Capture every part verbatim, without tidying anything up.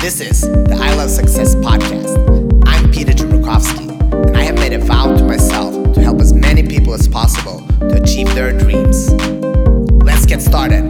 This is the I Love Success podcast. I'm Peter Chmerkovskiy, and I have made a vow to myself to help as many people as possible to achieve their dreams. Let's get started.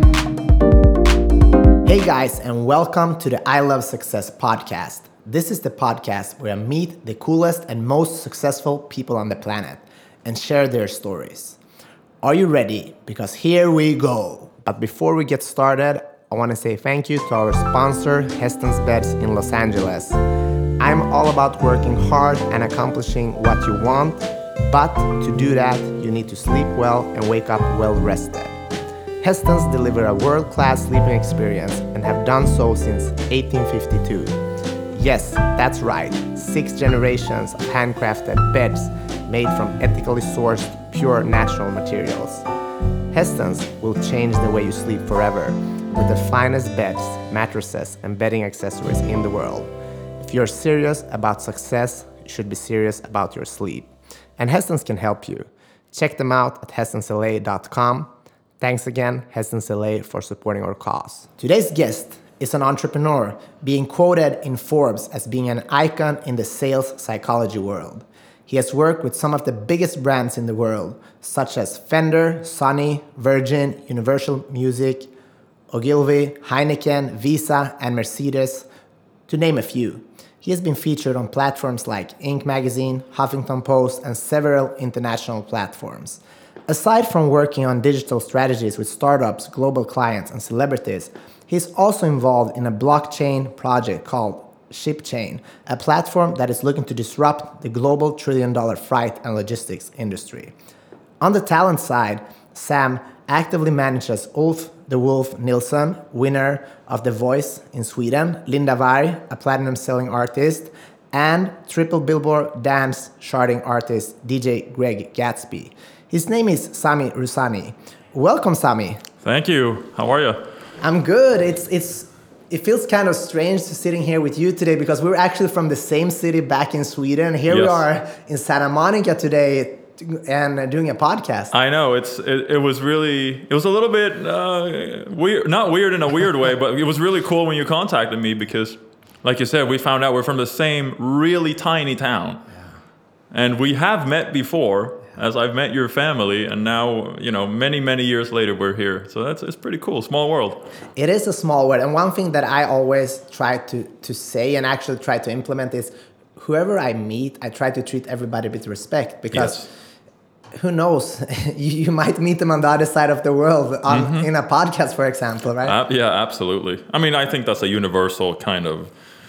Hey guys, and welcome to the I Love Success podcast. This is the podcast where I meet the coolest and most successful people on the planet and share their stories. Are you ready? Because here we go. But before we get started, I want to say thank you to our sponsor, Heston's Beds in Los Angeles. I'm all about working hard and accomplishing what you want, but to do that, you need to sleep well and wake up well rested. Heston's deliver a world-class sleeping experience and have done so since eighteen fifty-two. Yes, that's right, six generations of handcrafted beds made from ethically sourced, pure natural materials. Heston's will change the way you sleep forever with the finest beds, mattresses, and bedding accessories in the world. If you're serious about success, you should be serious about your sleep. And Heston's can help you. Check them out at hestons l a dot com. Thanks again, Heston's L A, for supporting our cause. Today's guest is an entrepreneur being quoted in Forbes as being an icon in the sales psychology world. He has worked with some of the biggest brands in the world, such as Fender, Sony, Virgin, Universal Music, Ogilvy, Heineken, Visa, and Mercedes, to name a few. He has been featured on platforms like Inc magazine, Huffington Post, and several international platforms. Aside from working on digital strategies with startups, global clients, and celebrities, he's also involved in a blockchain project called ShipChain, a platform that is looking to disrupt the global trillion-dollar freight and logistics industry. On the talent side, Sam actively manages Ulf the Wolf Nilsson, winner of The Voice in Sweden, Linda Varg, a platinum-selling artist, and triple Billboard dance charting artist D J Greg Gatsby. His name is Sami Rusani. Welcome, Sami. Thank you. How are you? I'm good. It's it's it feels kind of strange to sitting here with you today because we're actually from the same city back in Sweden. Here yes. we are in Santa Monica today and doing a podcast. I know it's it, it was really it was a little bit uh, weird, not weird in a weird way, but it was really cool when you contacted me because, like you said, we found out we're from the same really tiny town, yeah. and we have met before. As I've met your family, and now, you know, many, many years later, we're here. So that's it's pretty cool. Small world. It is a small world. And one thing that I always try to, to say and actually try to implement is whoever I meet, I try to treat everybody with respect because yes. who knows, you, you might meet them on the other side of the world on, mm-hmm. in a podcast, for example, right? Uh, yeah, absolutely. I mean, I think that's a universal kind of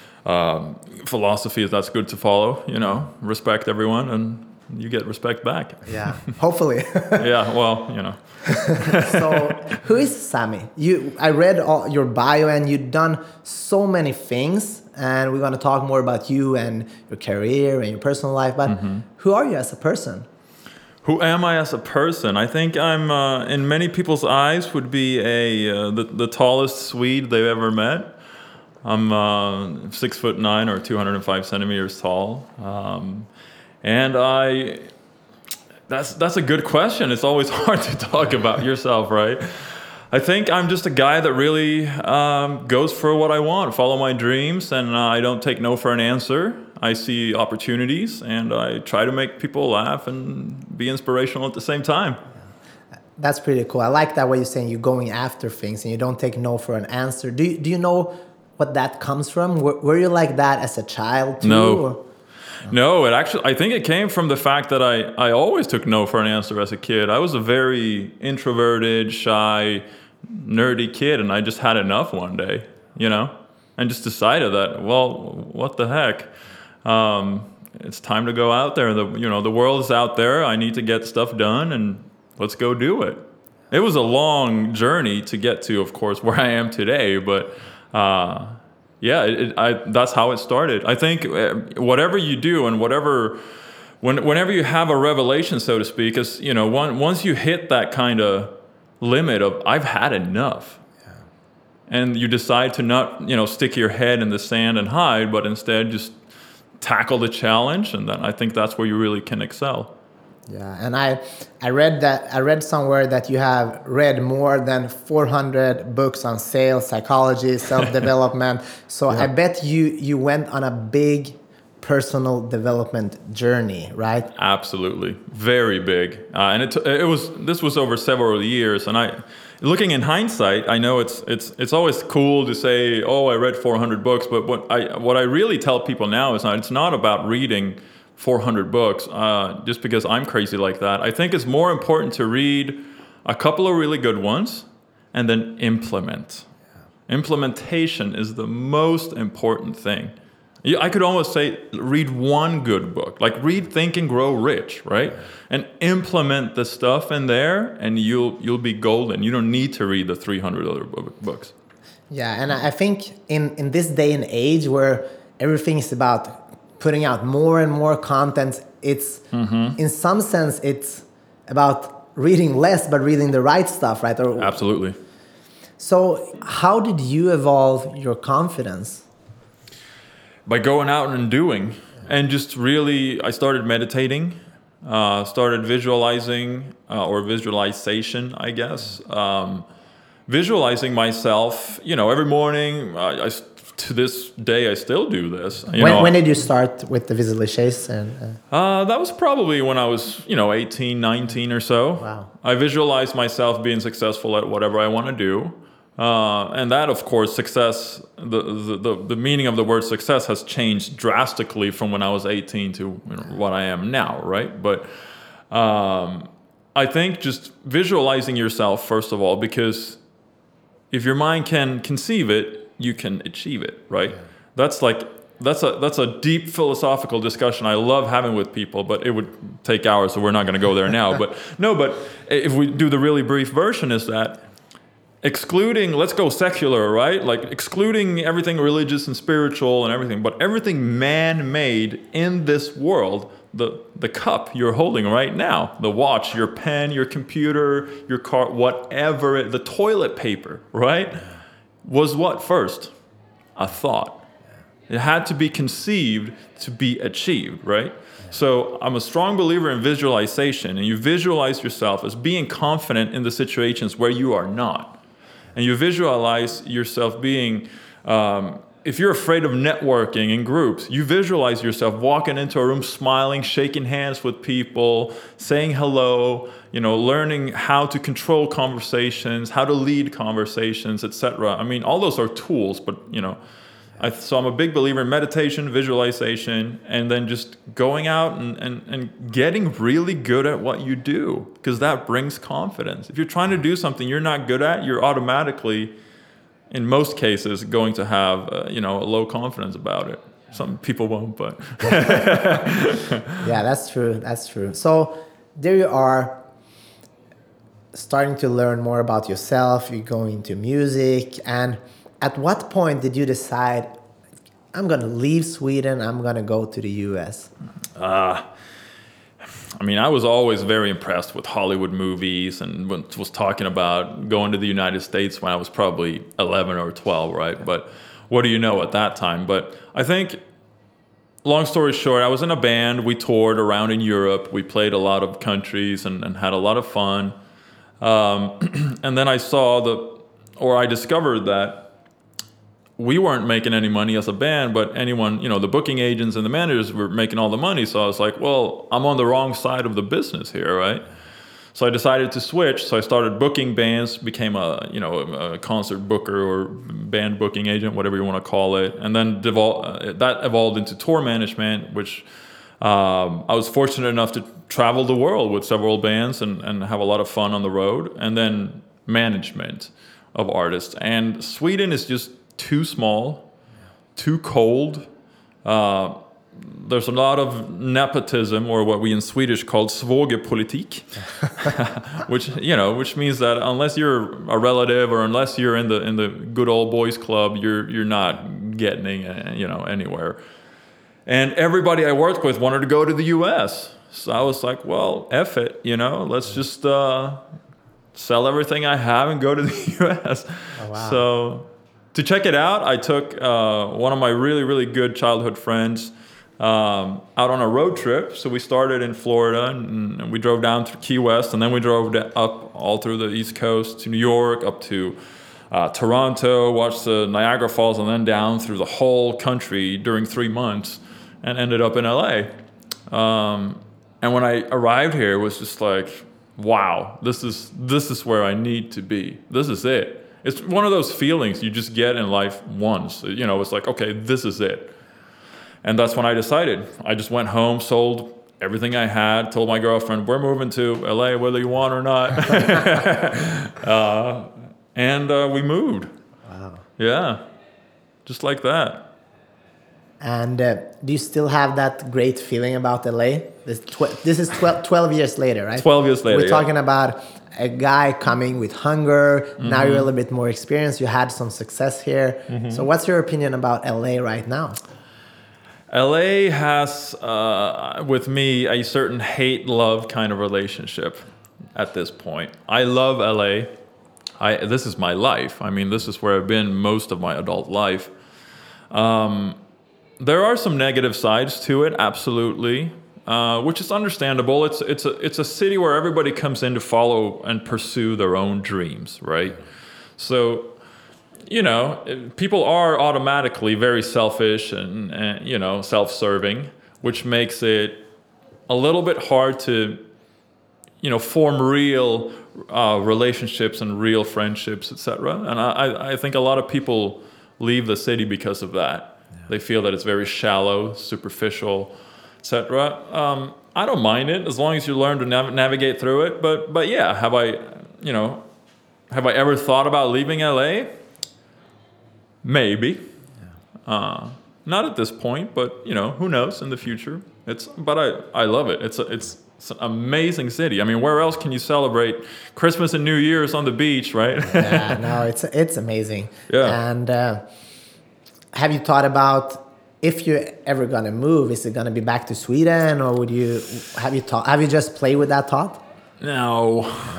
um, philosophy that's good to follow, you know, respect everyone and you get respect back. Yeah, hopefully. yeah, well, you know. So, who is Sami? You, I read all your bio, and you've done so many things. And we're going to talk more about you and your career and your personal life. But mm-hmm. who are you as a person? Who am I as a person? I think I'm, uh, in many people's eyes, would be a uh, the the tallest Swede they've ever met. I'm uh, six foot nine or two hundred five centimeters tall. Um, And I, that's that's a good question. It's always hard to talk about yourself, right? I think I'm just a guy that really um, goes for what I want, follow my dreams, and uh, I don't take no for an answer. I see opportunities, and I try to make people laugh and be inspirational at the same time. That's pretty cool. I like that way you're saying you're going after things and you don't take no for an answer. Do you, do you know what that comes from? Were, were you like that as a child too? No. Or? No, it actually, I think it came from the fact that I, I always took no for an answer as a kid. I was a very introverted, shy, nerdy kid, and I just had enough one day, you know, and just decided that, well, what the heck? Um, it's time to go out there. The, you know, the world is out there. I need to get stuff done, and let's go do it. It was a long journey to get to, of course, where I am today, but... Uh, Yeah, it, it, I, that's how it started. I think whatever you do and whatever, when, whenever you have a revelation, so to speak, is, you know, one, once you hit that kind of limit of I've had enough, yeah. and you decide to not, you know, stick your head in the sand and hide, but instead just tackle the challenge, and then I think that's where you really can excel. Yeah, and I, I read that I read somewhere that you have read more than four hundred books on sales, psychology, self development. So Yeah. I bet you you went on a big personal development journey, right? Absolutely, very big, uh, and it it was this was over several years. And I, looking in hindsight, I know it's it's it's always cool to say, oh, I read four hundred books, but what I what I really tell people now is not it's not about reading four hundred books uh, just because I'm crazy like that. I think it's more important to read a couple of really good ones and then implement. Yeah. Implementation is the most important thing. I could almost say read one good book, like read Think and Grow Rich, right? And implement the stuff in there and you'll you'll be golden. You don't need to read the three hundred other books. Yeah, and I think in, in this day and age where everything is about putting out more and more content, it's mm-hmm. in some sense it's about reading less but reading the right stuff, right? Or, Absolutely. So how did you evolve your confidence? By going out and doing, and just really, I started meditating, uh, started visualizing uh, or visualization, I guess. Um, visualizing myself, you know, every morning. I, I to this day, I still do this. You when, know, when did you start with the visualization? Uh, uh, that was probably when I was, you know, eighteen, nineteen or so. Wow. I visualized myself being successful at whatever I want to do. Uh, and that, of course, success, the, the, the, the meaning of the word success has changed drastically from when I was eighteen to you know, what I am now, right? But um, I think just visualizing yourself, first of all, because if your mind can conceive it, you can achieve it, right? Yeah. That's like, that's a, that's a deep philosophical discussion I love having with people, but it would take hours, so we're not going to go there now. But no, but if we do the really brief version is that, excluding, let's go secular, right? Like excluding everything religious and spiritual and everything, but everything man-made in this world, the, the cup you're holding right now, the watch, your pen, your computer, your car, whatever, it, the toilet paper, right? Was what first? A thought. It had to be conceived to be achieved, right? So I'm a strong believer in visualization, and you visualize yourself as being confident in the situations where you are not. And you visualize yourself being, um, if you're afraid of networking in groups, you visualize yourself walking into a room, smiling, shaking hands with people, saying hello, you know, learning how to control conversations, how to lead conversations, et cetera. I mean, all those are tools, but, you know, I, so I'm a big believer in meditation, visualization, and then just going out and, and, and getting really good at what you do, because that brings confidence. If you're trying to do something you're not good at, you're automatically, in most cases, going to have uh, you know a low confidence about it. Some people won't, but yeah, that's true. That's true. So there you are, starting to learn more about yourself. You're going into music, and at what point did you decide, I'm going to leave Sweden, I'm going to go to the U S? Uh, I mean, I was always very impressed with Hollywood movies and was talking about going to the United States when I was probably eleven or twelve, right? But what do you know at that time? But I think, long story short, I was in a band. We toured around in Europe. We played a lot of countries and, and had a lot of fun. Um, and then I saw the, or I discovered that we weren't making any money as a band, but anyone, you know, the booking agents and the managers were making all the money. So I was like, well, I'm on the wrong side of the business here, right? So I decided to switch. So I started booking bands, became a, you know, a concert booker or band booking agent, whatever you want to call it. And then devol- uh, that evolved into tour management, which um, I was fortunate enough to travel the world with several bands and, and have a lot of fun on the road. And then management of artists. And Sweden is just too small, too cold. Uh, there's a lot of nepotism, or what we in Swedish call svågerpolitik, which you know, which means that unless you're a relative or unless you're in the in the good old boys club, you're you're not getting uh, you know anywhere. And everybody I worked with wanted to go to the U S, so I was like, well, F it, you know, let's just uh, sell everything I have and go to the U S. Oh, wow. So. To check it out, I took uh, one of my really, really good childhood friends um, out on a road trip. So we started in Florida and, and we drove down through Key West, and then we drove da- up all through the East Coast to New York, up to uh, Toronto, watched the Niagara Falls, and then down through the whole country during three months and ended up in L A. Um, and when I arrived here, it was just like, wow, this is this is where I need to be. This is it. It's one of those feelings you just get in life once. You know, it's like, okay, this is it. And that's when I decided. I just went home, sold everything I had, told my girlfriend, we're moving to L A whether you want or not. uh, and uh, we moved. Wow. Yeah, just like that. And uh, do you still have that great feeling about L A? This, tw- this is twelve, twelve years later, right? twelve years later, We're yeah. talking about a guy coming with hunger. Mm-hmm. Now you're a little bit more experienced. You had some success here. Mm-hmm. So what's your opinion about L A right now? L A has, uh, with me, a certain hate-love kind of relationship at this point. I love L A. I, this is my life. I mean, this is where I've been most of my adult life. Um, there are some negative sides to it, absolutely, uh, which is understandable. It's it's a it's a city where everybody comes in to follow and pursue their own dreams, right? So, you know, people are automatically very selfish and, and you know, self-serving, which makes it a little bit hard to, you know, form real uh, relationships and real friendships, et cetera. And I, I think a lot of people leave the city because of that. Yeah. They feel that it's very shallow, superficial, et cetera. Um, I don't mind it as long as you learn to nav- navigate through it. But but yeah, have I, you know, have I ever thought about leaving L A? Maybe. Yeah. Uh, not at this point, but you know, who knows in the future. It's but I, I love it. It's a, it's it's an amazing city. I mean, where else can you celebrate Christmas and New Year's on the beach, right? Yeah, no, it's it's amazing. Yeah. And uh, have you thought about if you're ever gonna move? Is it gonna be back to Sweden, or would you have you thought? Have you just played with that thought? No,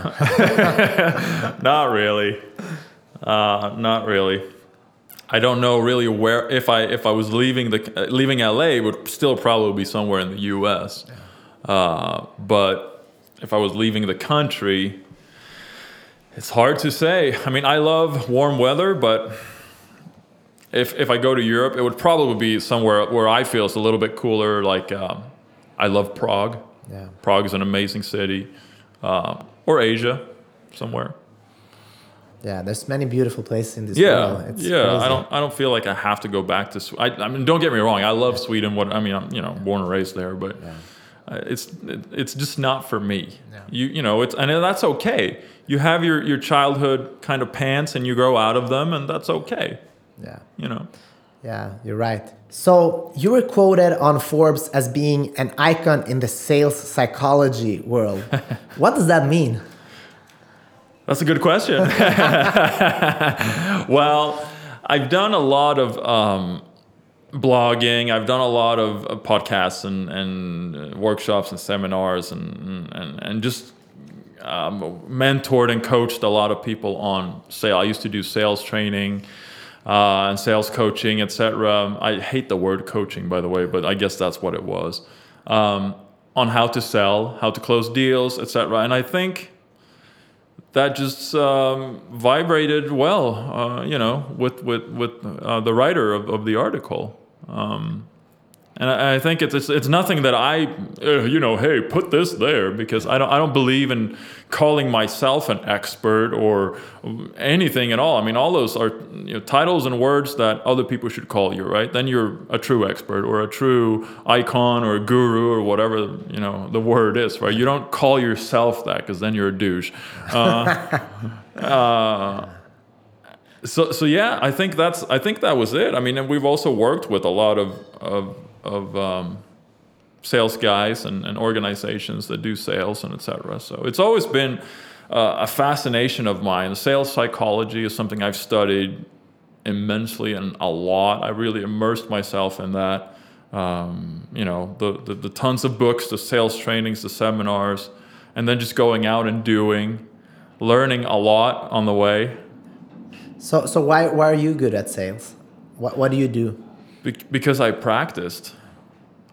not really. Uh, not really. I don't know really where. If I if I was leaving the uh, leaving L A, it would still probably be somewhere in the U S. Yeah. Uh, but if I was leaving the country, it's hard to say. I mean, I love warm weather, but if if I go to Europe, it would probably be somewhere where I feel it's a little bit cooler. Like um, I love Prague. Yeah. Prague is an amazing city, uh, or Asia, somewhere. Yeah, there's many beautiful places in this yeah, world. It's yeah. crazy. I don't. I don't feel like I have to go back to. I, I mean, don't get me wrong. I love Sweden. What I mean, I'm you know born and raised there, but yeah. uh, it's it, it's just not for me. Yeah. You you know it's and that's okay. You have your your childhood kind of pants, and you grow out of them, and that's okay. Yeah. You know. Yeah, you're right. So you were quoted on Forbes as being an icon in the sales psychology world. What does that mean? That's a good question. Well, I've done a lot of um, blogging. I've done a lot of uh, podcasts and, and workshops and seminars and and, and just um, mentored and coached a lot of people on sale. I used to do sales training uh, and sales coaching, et cetera. I hate the word coaching, by the way, but I guess that's what it was. Um, on how to sell, how to close deals, et cetera. And I think that just um, vibrated well, uh, you know, with with with uh, the writer of, of the article, um, and I, I think it's, it's it's nothing that I, uh, you know, hey, put this there, because I don't I don't believe in calling myself an expert or anything at all. I mean, all those are you know, titles and words that other people should call you, right? Then you're a true expert or a true icon or a guru or whatever you know the word is, right? You don't call yourself that, because then you're a douche. Uh, uh, so so yeah, I think that's I think that was it. I mean, and we've also worked with a lot of of of um, sales guys and, and organizations that do sales and et cetera. So it's always been uh, a fascination of mine. Sales psychology is something I've studied immensely and a lot. I really immersed myself in that. Um, you know, the, the the tons of books, the sales trainings, the seminars, and then just going out and doing, learning a lot on the way. So so why why are you good at sales? What what do you do? Be- because I practiced.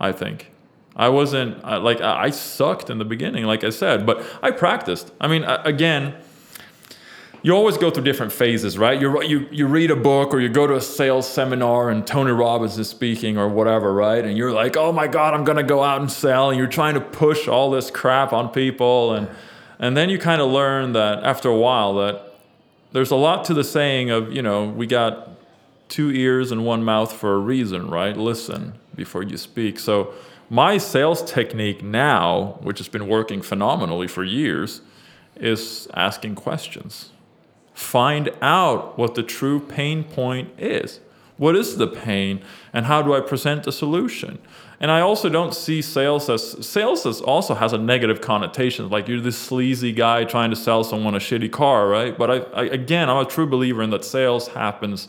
I think. I wasn't, uh, like, I I sucked in the beginning, like I said, but I practiced. I mean, uh, again, you always go through different phases, right? You you you read a book or you go to a sales seminar and Tony Robbins is speaking or whatever, right? And you're like, oh my God, I'm gonna go out and sell. And you're trying to push all this crap on people. And, and then you kind of learn that after a while that there's a lot to the saying of, you know, we got two ears and one mouth for a reason, right? Listen before you speak. So my sales technique now, which has been working phenomenally for years, is asking questions. Find out what the true pain point is. What is the pain and how do I present the solution? And I also don't see sales as, sales as also has a negative connotation. Like you're this sleazy guy trying to sell someone a shitty car, right? But I, I again, I'm a true believer in that sales happens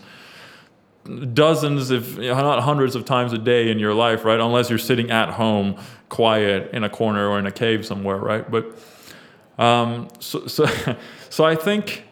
dozens, if not hundreds of times a day in your life, right? Unless you're sitting at home, quiet in a corner or in a cave somewhere, right? But um, so, so, so I think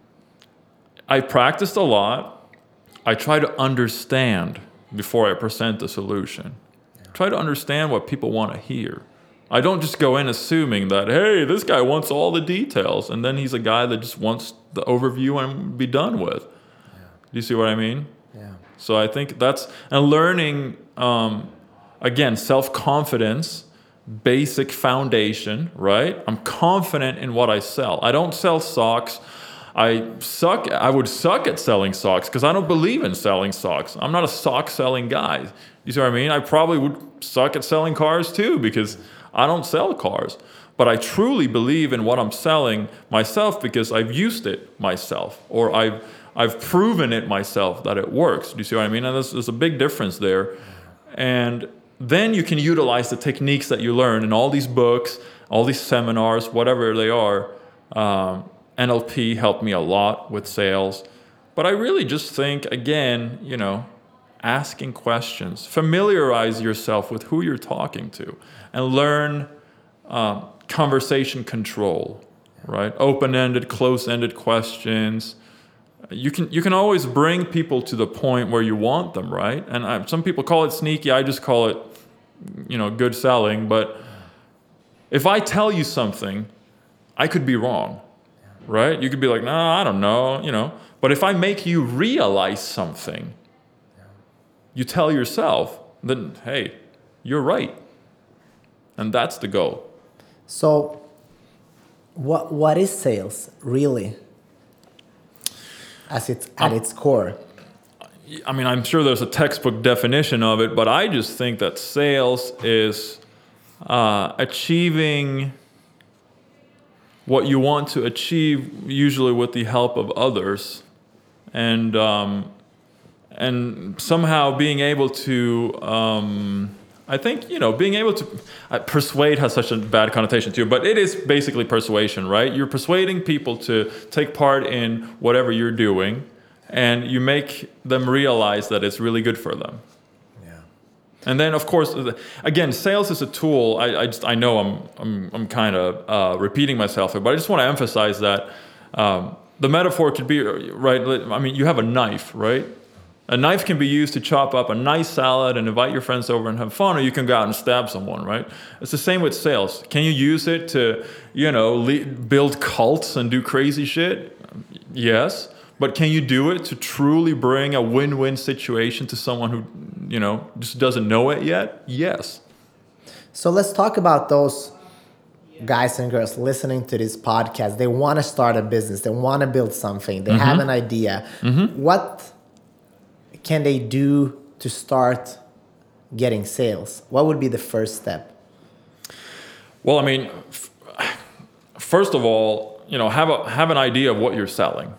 I practiced a lot. I try to understand before I present the solution. Yeah. Try to understand what people want to hear. I don't just go in assuming that, hey, this guy wants all the details, and then he's a guy that just wants the overview and be done with. Yeah. Do you see what I mean? Yeah. So I think that's, and learning, um, again, self-confidence, basic foundation, right? I'm confident in what I sell. I don't sell socks. I suck. I would suck at selling socks because I don't believe in selling socks. I'm not a sock selling guy. You see what I mean? I probably would suck at selling cars too because I don't sell cars. But I truly believe in what I'm selling myself because I've used it myself, or I've I've proven it myself that it works. Do you see what I mean? And there's, there's a big difference there. And then you can utilize the techniques that you learn in all these books, all these seminars, whatever they are. Um, N L P helped me a lot with sales. But I really just think, again, you know, asking questions. Familiarize yourself with who you're talking to and learn um, conversation control, right? Open-ended, close-ended questions. You can you can always bring people to the point where you want them, right? And I, some people call it sneaky. I just call it, you know, good selling. But if I tell you something, I could be wrong. Right? You could be like, no, I don't know, you know. But if I make you realize something, you tell yourself, then, hey, you're right. And that's the goal. So what what is sales, really? As it's at um, its core. I mean, I'm sure there's a textbook definition of it, but I just think that sales is uh, achieving what you want to achieve, usually with the help of others, and um, and somehow being able to, um, I think, you know, being able to, uh, persuade has such a bad connotation too, but it is basically persuasion, right? You're persuading people to take part in whatever you're doing, and you make them realize that it's really good for them. And then, of course, again, sales is a tool. I, I just I know I'm I'm I'm kind of uh, repeating myself here, but I just want to emphasize that um, the metaphor could be right. I mean, you have a knife, right? A knife can be used to chop up a nice salad and invite your friends over and have fun, or you can go out and stab someone, right? It's the same with sales. Can you use it to, you know, lead, build cults and do crazy shit? Yes. But can you do it to truly bring a win-win situation to someone who, you know, just doesn't know it yet? Yes. So let's talk about those guys and girls listening to this podcast. They want to start a business. They want to build something. They mm-hmm. have an idea. Mm-hmm. What can they do to start getting sales? What would be the first step? Well, I mean, f- first of all, you know, have a have an idea of what you're selling.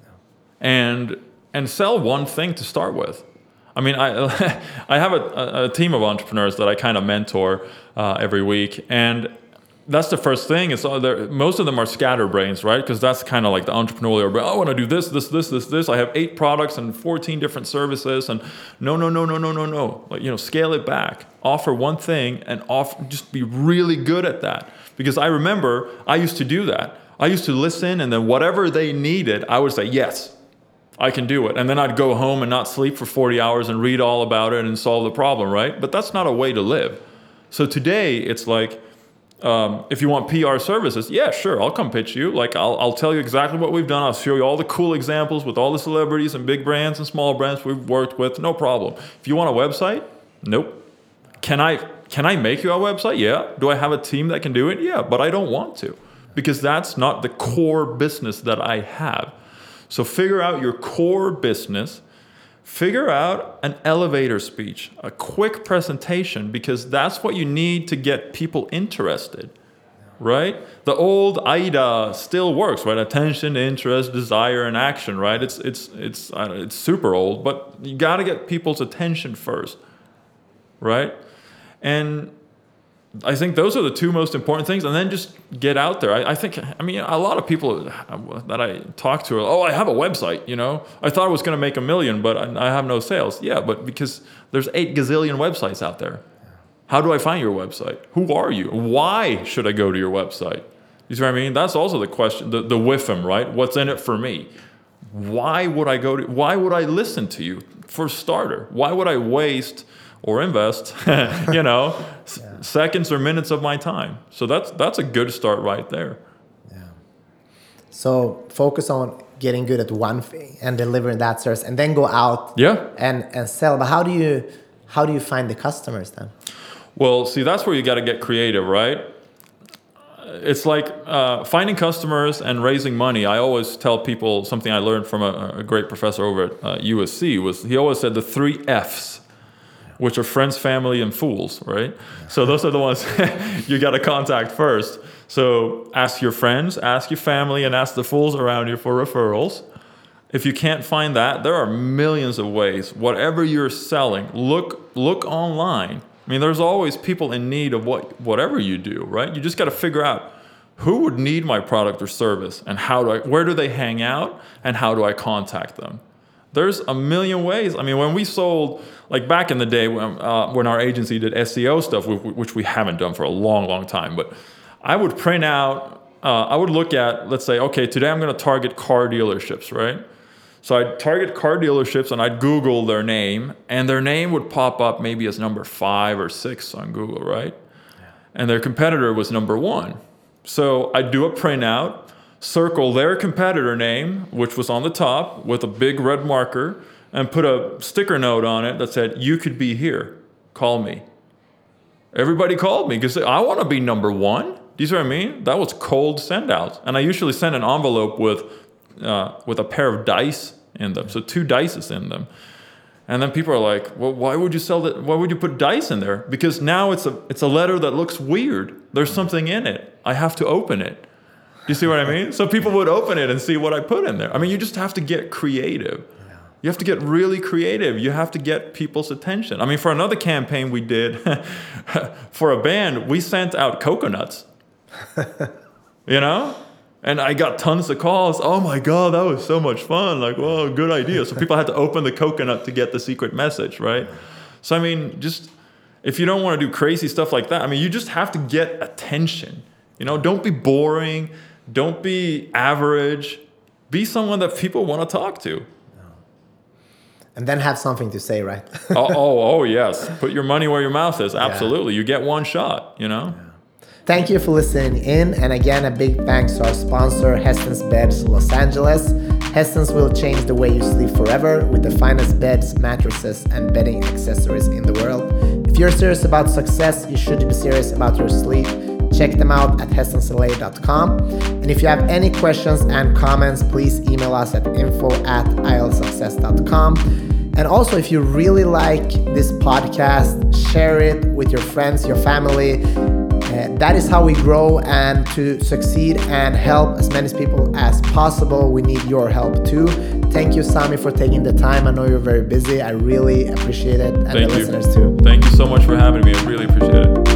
And and sell one thing to start with. I mean, I I have a, a team of entrepreneurs that I kind of mentor uh, every week, and that's the first thing. Is most of them are scatterbrains, right? Because that's kind of like the entrepreneurial brain. Oh, I want to do this, this, this, this, this. I have eight products and fourteen different services, and no, no, no, no, no, no, no. Like, you know, scale it back. Offer one thing and off. Just be really good at that. Because I remember I used to do that. I used to listen, and then whatever they needed, I would say yes. I can do it. And then I'd go home and not sleep for forty hours and read all about it and solve the problem, right? But that's not a way to live. So today it's like, um, if you want P R services, yeah, sure, I'll come pitch you. Like I'll, I'll tell you exactly what we've done. I'll show you all the cool examples with all the celebrities and big brands and small brands we've worked with. No problem. If you want a website, nope. Can I, can I make you a website? Yeah. Do I have a team that can do it? Yeah, but I don't want to, because that's not the core business that I have. So figure out your core business, figure out an elevator speech, a quick presentation, because that's what you need to get people interested, right? The old A I D A still works, right? Attention, interest, desire, and action, right? It's it's it's I don't know, it's super old, but you got to get people's attention first, right? And I think those are the two most important things, and then just get out there. I, I think, I mean, a lot of people that I talk to are, oh, I have a website, you know. I thought I was going to make a million, but I, I have no sales. Yeah, but because there's eight gazillion websites out there. How do I find your website? Who are you? Why should I go to your website? You see what I mean? That's also the question, the, the W I F M, right? What's in it for me? Why would I go to, why would I listen to you, for starter? Why would I waste or invest, you know, yeah. seconds or minutes of my time? So that's that's a good start right there. Yeah. So focus on getting good at one thing and delivering that service, and then go out yeah. and, and sell. But how do you how do you find the customers then? Well, see, that's where you got to get creative, right? It's like uh, finding customers and raising money. I always tell people something I learned from a, a great professor over at uh, U S C was he always said the three F's, which are friends, family, and fools, right? Yeah. So those are the ones you got to contact first. So ask your friends, ask your family, and ask the fools around you for referrals. If you can't find that, there are millions of ways. Whatever you're selling, look look online. I mean, there's always people in need of what whatever you do, right? You just got to figure out who would need my product or service, and how do I, where do they hang out, and how do I contact them? There's a million ways. I mean, when we sold, like back in the day when, uh, when our agency did S E O stuff, which we haven't done for a long, long time, but I would print out, uh, I would look at, let's say, okay, today I'm going to target car dealerships, right? So I'd target car dealerships and I'd Google their name, and their name would pop up maybe as number five or six on Google, right? Yeah. And their competitor was number one. So I'd do a printout, circle their competitor name, which was on the top with a big red marker, and put a sticker note on it that said, you could be here, call me. Everybody called me because I want to be number one. Do you see what I mean? That was cold send out. And I usually send an envelope with uh, with a pair of dice in them. So two dice in them. And then people are like, well, why would you sell that? Why would you put dice in there? Because now it's a it's a letter that looks weird. There's something in it. I have to open it. Do you see what I mean? So people would open it and see what I put in there. I mean, you just have to get creative. You have to get really creative. You have to get people's attention. I mean, for another campaign we did for a band, we sent out coconuts. You know? And I got tons of calls. Oh my God, that was so much fun. Like, whoa, good idea. So people had to open the coconut to get the secret message, right? So, I mean, just if you don't want to do crazy stuff like that, I mean, you just have to get attention. You know, don't be boring. Don't be average. Be someone that people want to talk to. And then have something to say, right? oh, oh, oh, yes. Put your money where your mouth is. Absolutely. Yeah. You get one shot, you know? Yeah. Thank you for listening in. And again, a big thanks to our sponsor, Heston's Beds Los Angeles. Heston's will change the way you sleep forever with the finest beds, mattresses, and bedding accessories in the world. If you're serious about success, you should be serious about your sleep. Check them out at hestons l a dot com. And if you have any questions and comments, please email us at info at i l success dot com. And also, if you really like this podcast, share it with your friends, your family. Uh, that is how we grow, and to succeed and help as many people as possible, we need your help too. Thank you, Sami, for taking the time. I know you're very busy. I really appreciate it. And Thank the you. listeners too. Thank you so much for having me. I really appreciate it.